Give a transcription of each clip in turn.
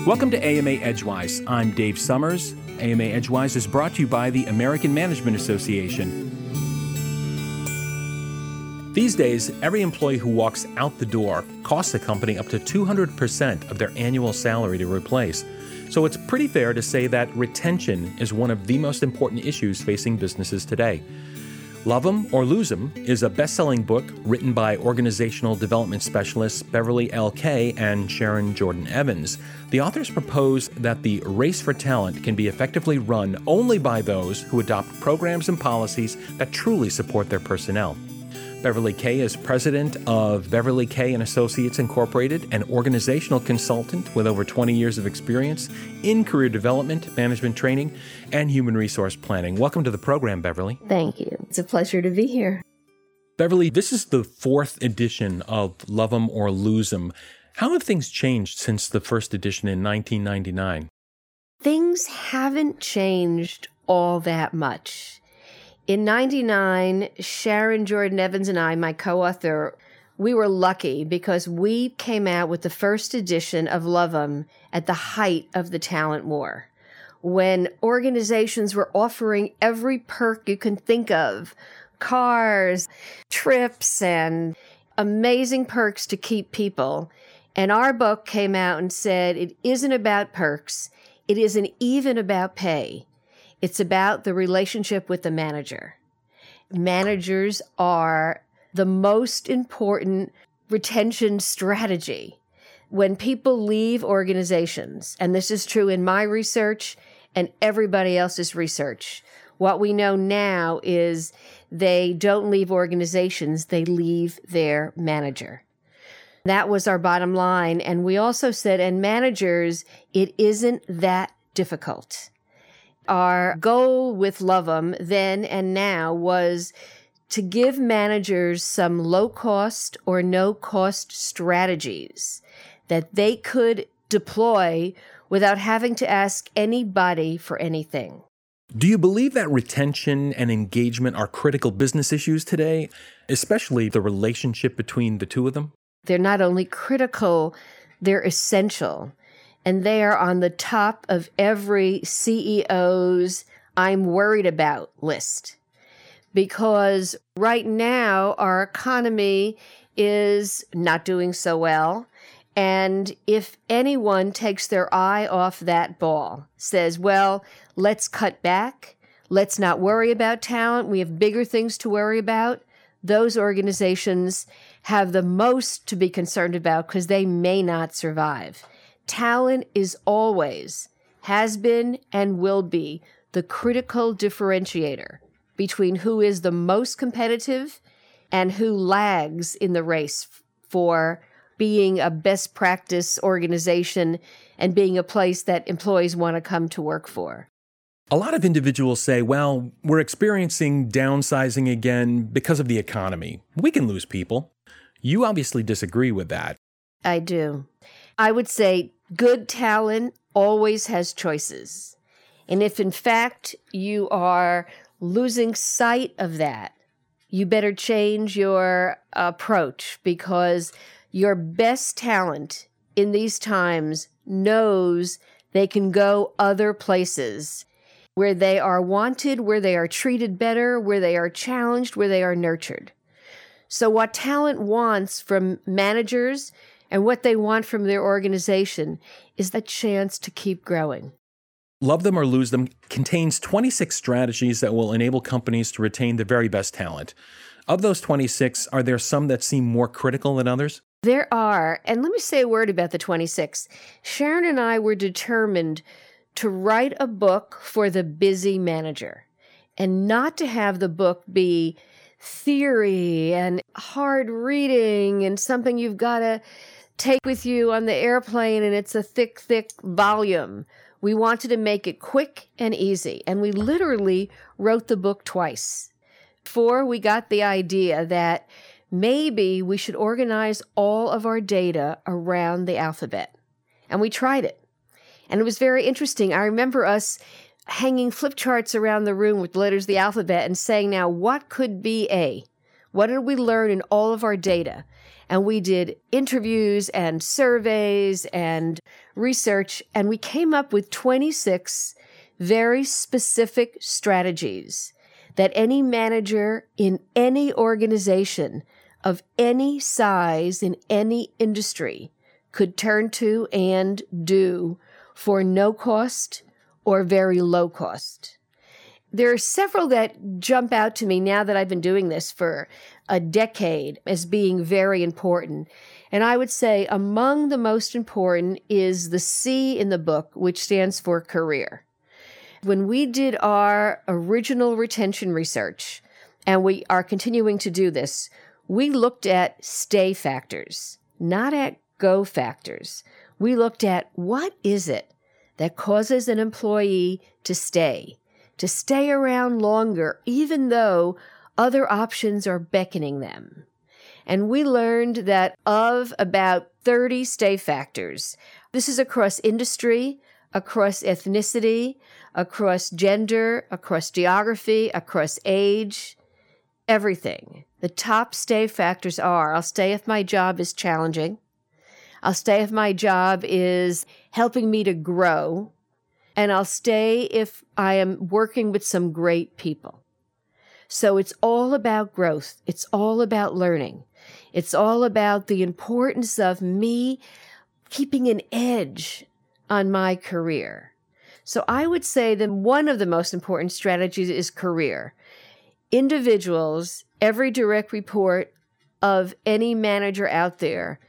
Welcome to AMA Edgewise. I'm Dave Summers. AMA Edgewise is brought to you by the American Management Association. These days, every employee who walks out the door costs the company up to 200% of their annual salary to replace. So it's pretty fair to say that retention is one of the most important issues facing businesses today. Love 'Em or Lose 'Em is a best-selling book written by organizational development specialists Beverly L. Kay and Sharon Jordan Evans. The authors propose that the race for talent can be effectively run only by those who adopt programs and policies that truly support their personnel. Beverly Kay is president of Beverly Kay & Associates Incorporated, an organizational consultant with over 20 years of experience in career development, management training, and human resource planning. Welcome to the program, Beverly. Thank you. It's a pleasure to be here. Beverly, this is the 4th edition of Love 'Em or Lose 'Em. How have things changed since the first edition in 1999? Things haven't changed all that much. In 99, Sharon Jordan Evans and I, my co-author, we were lucky because we came out with the first edition of Love 'Em at the height of the talent war, when organizations were offering every perk you can think of, cars, trips, and amazing perks to keep people. And our book came out and said, it isn't about perks. It isn't even about pay. It's about the relationship with the manager. Managers are the most important retention strategy. When people leave organizations, and this is true in my research and everybody else's research, what we know now is they don't leave organizations, they leave their manager. That was our bottom line. And we also said, and managers, it isn't that difficult. Our goal with Love 'Em then and now was to give managers some low-cost or no-cost strategies that they could deploy without having to ask anybody for anything. Do you believe that retention and engagement are critical business issues today, especially the relationship between the two of them? They're not only critical, they're essential. And they are on the top of every CEO's I'm worried about list. Because right now, our economy is not doing so well. And if anyone takes their eye off that ball, says, well, let's cut back, let's not worry about talent, we have bigger things to worry about, those organizations have the most to be concerned about because they may not survive. Talent is always, has been, and will be the critical differentiator between who is the most competitive and who lags in the race for being a best practice organization and being a place that employees want to come to work for. A lot of individuals say, well, we're experiencing downsizing again because of the economy. We can lose people. You obviously disagree with that. I do. I would say good talent always has choices. And if in fact you are losing sight of that, you better change your approach because your best talent in these times knows they can go other places where they are wanted, where they are treated better, where they are challenged, where they are nurtured. So what talent wants from managers and what they want from their organization is the chance to keep growing. Love 'Em or Lose 'Em contains 26 strategies that will enable companies to retain the very best talent. Of those 26, are there some that seem more critical than others? There are. And let me say a word about the 26. Sharon and I were determined to write a book for the busy manager and not to have the book be theory and hard reading and something you've got to take with you on the airplane and it's a thick, thick volume. We wanted to make it quick and easy. And we literally wrote the book twice. Before we got the idea that maybe we should organize all of our data around the alphabet. And we tried it. And it was very interesting. I remember us hanging flip charts around the room with the letters of the alphabet and saying, now, what could be A? What did we learn in all of our data? And we did interviews and surveys and research, and we came up with 26 very specific strategies that any manager in any organization of any size in any industry could turn to and do for no cost or very low cost. There are several that jump out to me now that I've been doing this for a decade as being very important. And I would say among the most important is the C in the book, which stands for career. When we did our original retention research, and we are continuing to do this, we looked at stay factors, not at go factors. We looked at what is it that causes an employee to stay around longer, even though other options are beckoning them. And we learned that of about 30 stay factors, this is across industry, across ethnicity, across gender, across geography, across age, everything. The top stay factors are, I'll stay if my job is challenging. I'll stay if my job is helping me to grow. And I'll stay if I am working with some great people. So it's all about growth. It's all about learning. It's all about the importance of me keeping an edge on my career. So I would say that one of the most important strategies is career. Individuals, every direct report of any manager out there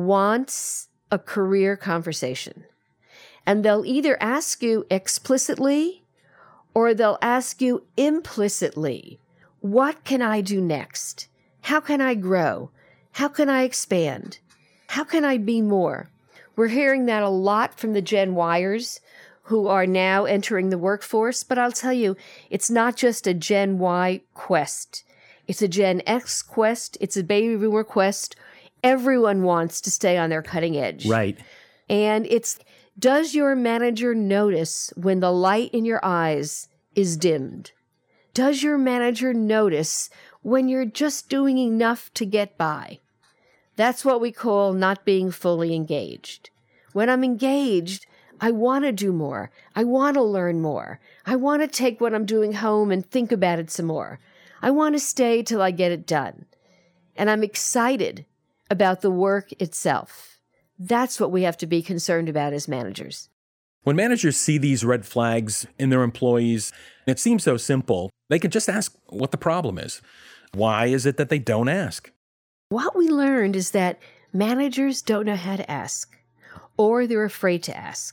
wants a career conversation. And they'll either ask you explicitly or they'll ask you implicitly, what can I do next? How can I grow? How can I expand? How can I be more? We're hearing that a lot from the Gen Yers who are now entering the workforce, but I'll tell you, it's not just a Gen Y quest. It's a Gen X quest. It's a baby boomer quest. Everyone wants to stay on their cutting edge. Right. And it's, does your manager notice when the light in your eyes is dimmed? Does your manager notice when you're just doing enough to get by? That's what we call not being fully engaged. When I'm engaged, I want to do more. I want to learn more. I want to take what I'm doing home and think about it some more. I want to stay till I get it done. And I'm excited about the work itself. That's what we have to be concerned about as managers. When managers see these red flags in their employees, it seems so simple. They can just ask what the problem is. Why is it that they don't ask? What we learned is that managers don't know how to ask, or they're afraid to ask.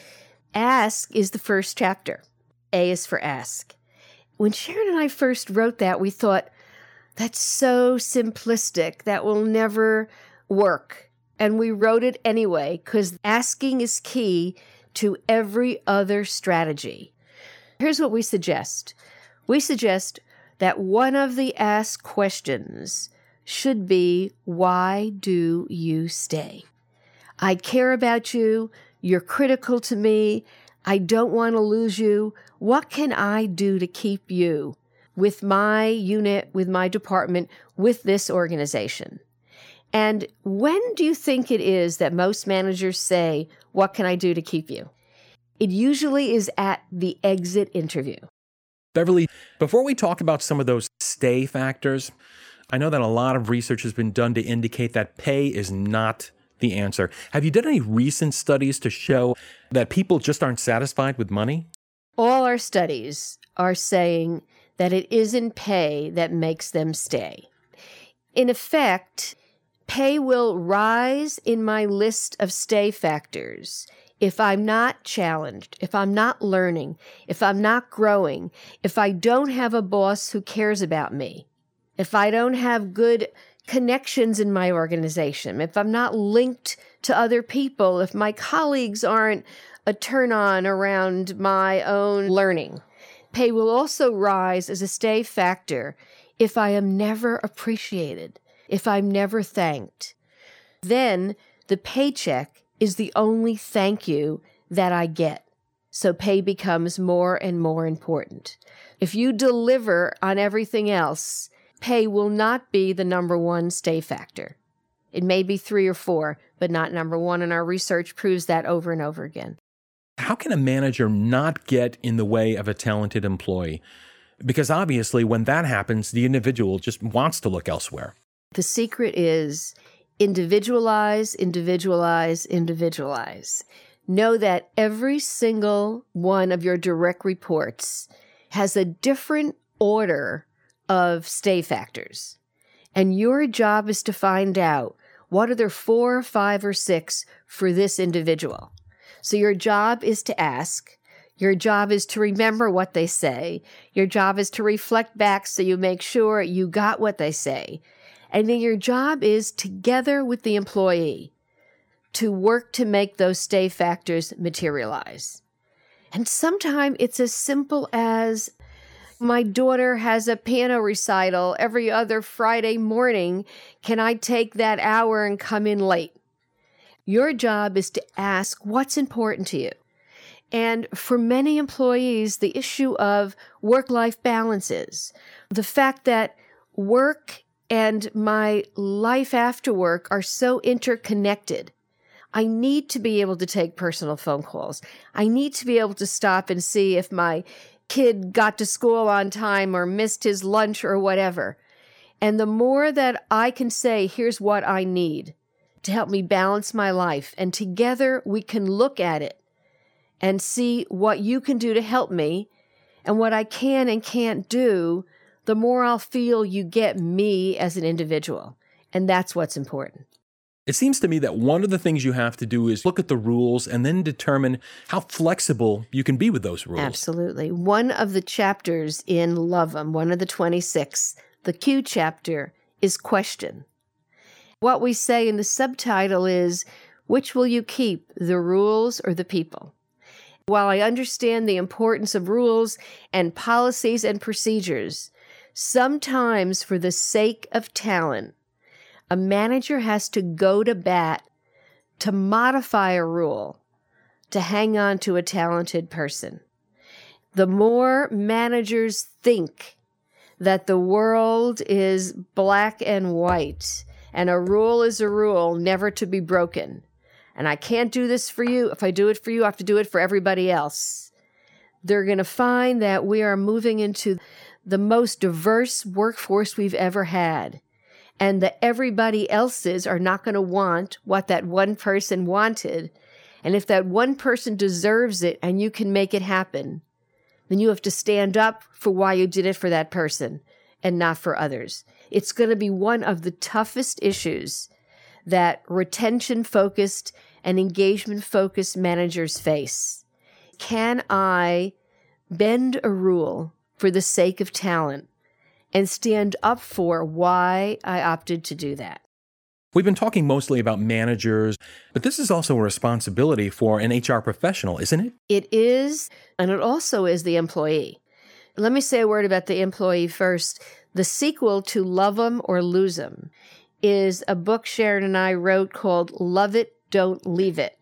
Ask is the first chapter. A is for ask. When Sharon and I first wrote that, we thought, that's so simplistic. That will never work. And we wrote it anyway, because asking is key to every other strategy. Here's what we suggest. We suggest that one of the ask questions should be, why do you stay? I care about you. You're critical to me. I don't want to lose you. What can I do to keep you with my unit, with my department, with this organization? And when do you think it is that most managers say, what can I do to keep you? It usually is at the exit interview. Beverly, before we talk about some of those stay factors, I know that a lot of research has been done to indicate that pay is not the answer. Have you done any recent studies to show that people just aren't satisfied with money? All our studies are saying that it isn't pay that makes them stay. In effect, pay will rise in my list of stay factors if I'm not challenged, if I'm not learning, if I'm not growing, if I don't have a boss who cares about me, if I don't have good connections in my organization, if I'm not linked to other people, if my colleagues aren't a turn-on around my own learning. Pay will also rise as a stay factor if I am never appreciated, if I'm never thanked. Then the paycheck is the only thank you that I get. So pay becomes more and more important. If you deliver on everything else, pay will not be the number one stay factor. It may be 3 or 4, but not number one, and our research proves that over and over again. How can a manager not get in the way of a talented employee? Because obviously when that happens, the individual just wants to look elsewhere. The secret is individualize, individualize, individualize. Know that every single one of your direct reports has a different order of stay factors. And your job is to find out what are there 4, 5, or 6 for this individual. So your job is to ask. Your job is to remember what they say. Your job is to reflect back so you make sure you got what they say. And then your job is, together with the employee, to work to make those stay factors materialize. And sometimes it's as simple as, my daughter has a piano recital every other Friday morning. Can I take that hour and come in late? Your job is to ask what's important to you. And for many employees, the issue of work-life balance is the fact that work and my life after work are so interconnected. I need to be able to take personal phone calls. I need to be able to stop and see if my kid got to school on time or missed his lunch or whatever. And the more that I can say, here's what I need to help me balance my life, and together we can look at it and see what you can do to help me and what I can and can't do, the more I'll feel you get me as an individual. And that's what's important. It seems to me that one of the things you have to do is look at the rules and then determine how flexible you can be with those rules. Absolutely. One of the chapters in Love 'Em, one of the 26, the Q chapter, is question. What we say in the subtitle is, which will you keep, the rules or the people? While I understand the importance of rules and policies and procedures, sometimes for the sake of talent, a manager has to go to bat to modify a rule to hang on to a talented person. The more managers think that the world is black and white and a rule is a rule never to be broken, and I can't do this for you. If I do it for you, I have to do it for everybody else, they're going to find that we are moving into the most diverse workforce we've ever had. And that everybody else's are not going to want what that one person wanted. And if that one person deserves it and you can make it happen, then you have to stand up for why you did it for that person and not for others. It's going to be one of the toughest issues that retention-focused and engagement-focused managers face. Can I bend a rule for the sake of talent and stand up for why I opted to do that? We've been talking mostly about managers, but this is also a responsibility for an HR professional, isn't it? It is, and it also is the employee. Let me say a word about the employee first. The sequel to Love 'Em or Lose 'Em is a book Sharon and I wrote called Love It, Don't Leave It,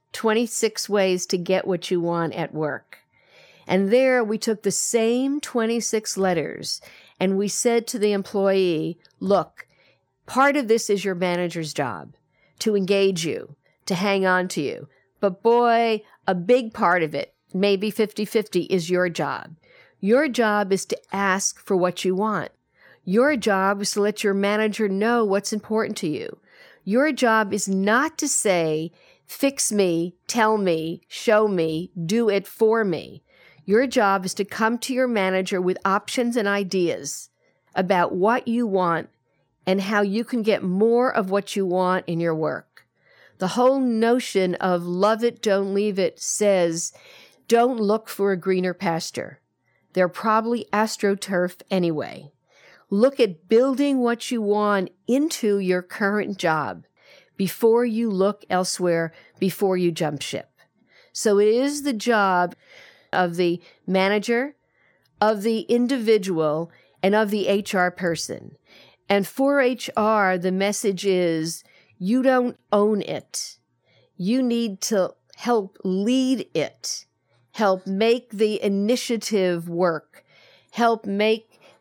26 Ways to Get What You Want at Work. And there we took the same 26 letters and we said to the employee, look, part of this is your manager's job, to engage you, to hang on to you. But boy, a big part of it, maybe 50-50, is your job. Your job is to ask for what you want. Your job is to let your manager know what's important to you. Your job is not to say, fix me, tell me, show me, do it for me. Your job is to come to your manager with options and ideas about what you want and how you can get more of what you want in your work. The whole notion of love it, don't leave it says, don't look for a greener pasture. They're probably AstroTurf anyway. Look at building what you want into your current job before you look elsewhere, before you jump ship. So it is the job of the manager, of the individual, and of the HR person. And for HR, the message is, you don't own it. You need to help lead it, help make the initiative work, help make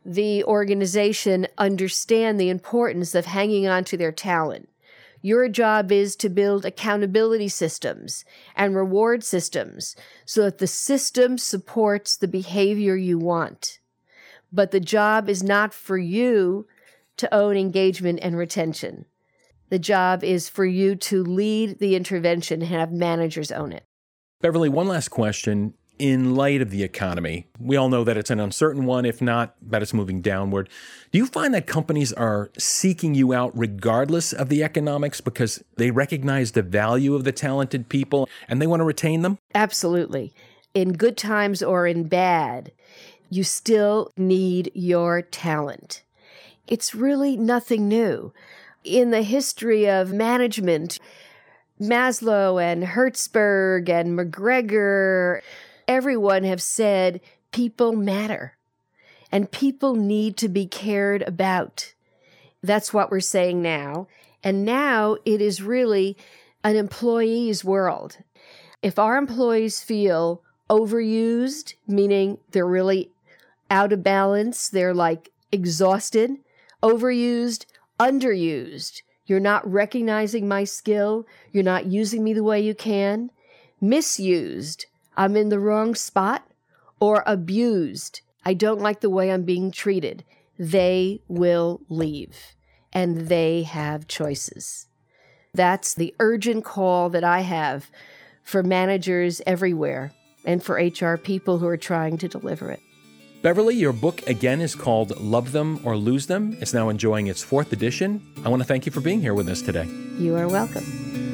the organization understand the importance of hanging on to their talent. Your job is to build accountability systems and reward systems so that the system supports the behavior you want. But the job is not for you to own engagement and retention. The job is for you to lead the intervention and have managers own it. Beverly, one last question. In light of the economy, we all know that it's an uncertain one, if not that it's moving downward. Do you find that companies are seeking you out regardless of the economics because they recognize the value of the talented people and they want to retain them? Absolutely. In good times or in bad, you still need your talent. It's really nothing new. In the history of management, Maslow and Hertzberg and McGregor, everyone have said people matter and people need to be cared about. That's what we're saying now. And now it is really an employee's world. If our employees feel overused, meaning they're really out of balance, they're like exhausted, overused, underused, you're not recognizing my skill, you're not using me the way you can, misused, I'm in the wrong spot, or abused, I don't like the way I'm being treated, they will leave. And they have choices. That's the urgent call that I have for managers everywhere and for HR people who are trying to deliver it. Beverly, your book again is called Love Them or Lose Them. It's now enjoying its 4th edition. I want to thank you for being here with us today. You are welcome.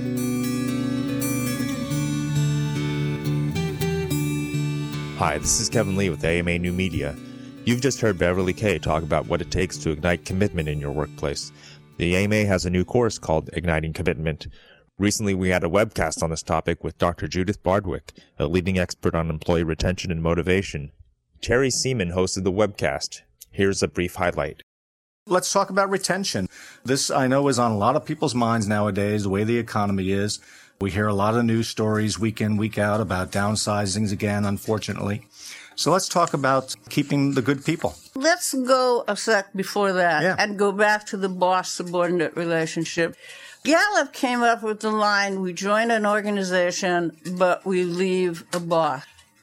Hi, this is Kevin Lee with AMA New Media. You've just heard Beverly Kay talk about what it takes to ignite commitment in your workplace. The AMA has a new course called Igniting Commitment. Recently, we had a webcast on this topic with Dr. Judith Bardwick, a leading expert on employee retention and motivation. Terry Seaman hosted the webcast. Here's a brief highlight. Let's talk about retention. This, I know, is on a lot of people's minds nowadays, the way the economy is. We hear a lot of news stories week in, week out about downsizings again, unfortunately. So let's talk about keeping the good people. Let's go a sec before that and go back to the boss-subordinate relationship. Gallup came up with the line, we join an organization, but we leave a boss.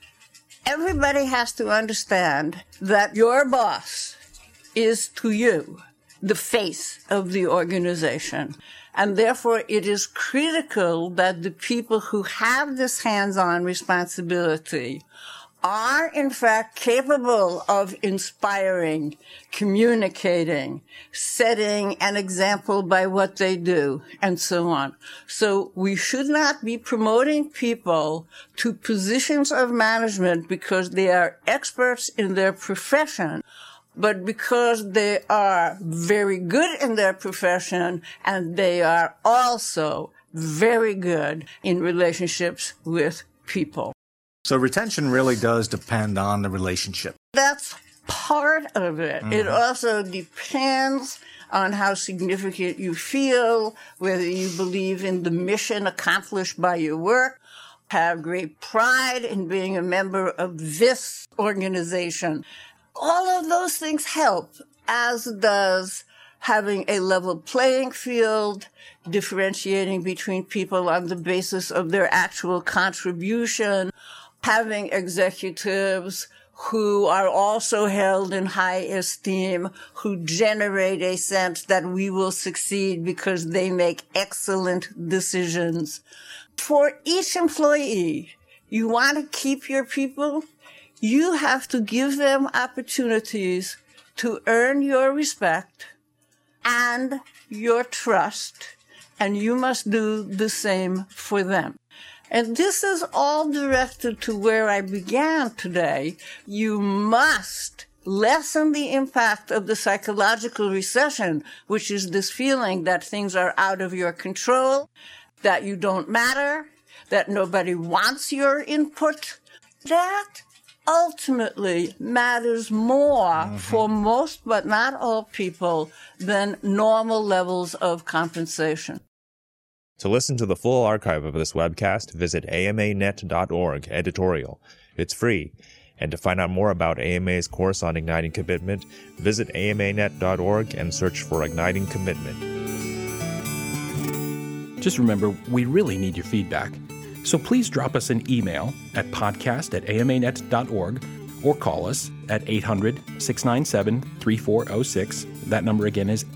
Everybody has to understand that your boss is to you the face of the organization. And therefore, it is critical that the people who have this hands-on responsibility are, in fact, capable of inspiring, communicating, setting an example by what they do, and so on. So we should not be promoting people to positions of management because they are experts in their profession, but because they are very good in their profession and they are also very good in relationships with people. So retention really does depend on the relationship. That's part of it. Mm-hmm. It also depends on how significant you feel, whether you believe in the mission accomplished by your work, have great pride in being a member of this organization. All of those things help, as does having a level playing field, differentiating between people on the basis of their actual contribution, having executives who are also held in high esteem, who generate a sense that we will succeed because they make excellent decisions. For each employee, you want to keep your people, you have to give them opportunities to earn your respect and your trust, and you must do the same for them. And this is all directed to where I began today. You must lessen the impact of the psychological recession, which is this feeling that things are out of your control, that you don't matter, that nobody wants your input. That ultimately matters more for most, but not all people, than normal levels of compensation. To listen to the full archive of this webcast, visit amanet.org editorial. It's free. And to find out more about AMA's course on Igniting Commitment, visit amanet.org and search for Igniting Commitment. Just remember, we really need your feedback. So please drop us an email at podcast@amanet.org or call us at 800-697-3406. That number again is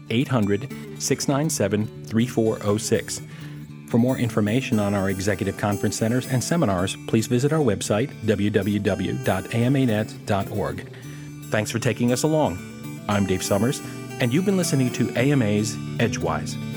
800-697-3406. For more information on our executive conference centers and seminars, please visit our website, www.amanet.org. Thanks for taking us along. I'm Dave Summers, and you've been listening to AMA's Edgewise.